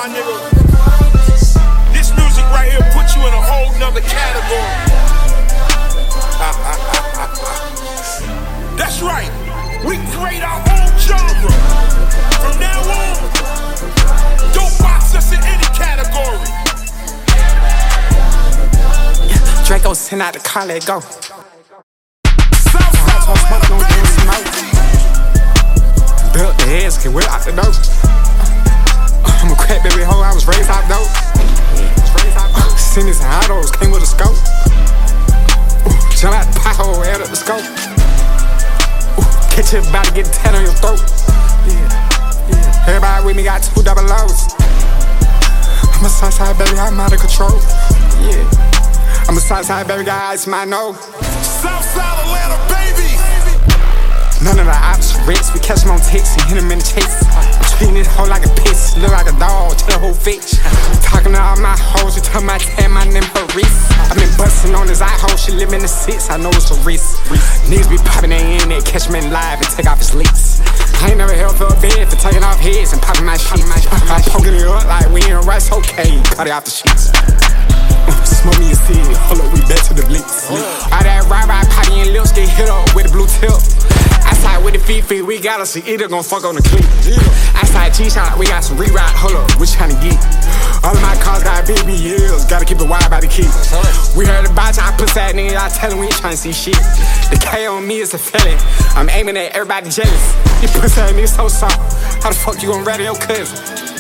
my nigga. This music right here puts you in a whole nother category. That's right. We create our own genre. From now on, don't box us in any category. Draco send out the car, let go. Built the heads, get whipped out the dope. I'm a crack baby hoe, I was raised out dope. Seen these autos, came with a scope. Jump out the pothole, add up the scope. Catch you about to get a tat on your throat. Everybody with me got 2 double O's. I'm a Southside baby, I'm out of control. I'm a Southside baby, got ice in my nose. Southside Atlanta, baby. None of the ops rich, we catch them on ticks and hit them in the chase. I'm treating this hoe like a piss, look like a dog, tell the whole bitch. Talking to all my hoes, you tell my tan, my name her wrist. I been busting on this eye hole, she live in the 6, I know it's a risk. Niggas be popping their in there, catch me in live and take off his leaks. I ain't never held for a bed for taking off heads and popping my shit. I'm poking it up like we in rice, okay, cut it off the sheets. Smoke me a seed, hold up, we back to the blitz. All that ride, potty and lips get hit up with a blue tip. Outside with the feet, we got us, she either gon' fuck on the clip. Outside G-Shot, we got some rewrite, hold up, we tryna get. All of my cars got BBLs, gotta keep it wide by the key. We heard about y'all pussy ass niggas, I tell them we ain't tryna see shit. The K on me is a felon, I'm aiming at everybody jealous. You pussy ass niggas so soft, how the fuck you gon' rattle your cousin?